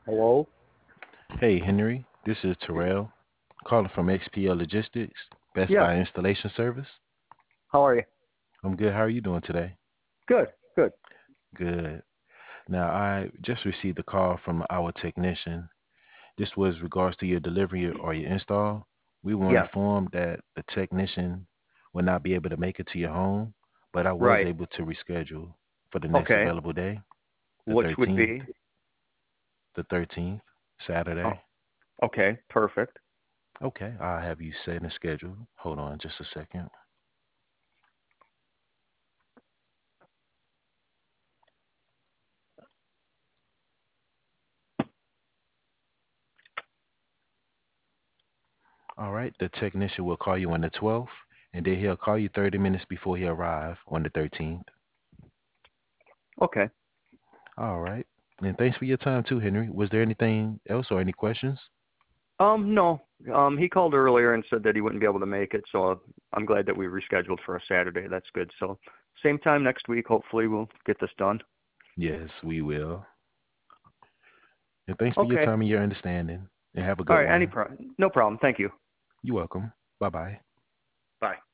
Hello? Hey Henry, this is Terrell calling from XPL Logistics, Best Yeah. Buy Installation Service. How are you? I'm good. How are you doing today? Good. Good. Good. Now, I just received a call from our technician. This was regards to your delivery or your install. We were Yes. informed that the technician would not be able to make it to your home, but I was Right. able to reschedule for the next Okay. available day, the Which would 13th, be? the 13th, Oh, Saturday. okay. Perfect. Okay, I'll have you set and schedule. Hold on just a second. All right, the technician will call you on the 12th, and then he'll call you 30 minutes before he arrive on the 13th. Okay. All right. And thanks for your time too, Henry. Was there anything else or any questions? No. He called earlier and said that he wouldn't be able to make it, so I'm glad that we rescheduled for a Saturday. That's good. So, same time next week. Hopefully, we'll get this done. Yes, we will. And thanks for your Okay. time and your understanding. And have a All good right. one. No problem. Thank you. You're welcome. Bye bye. Bye.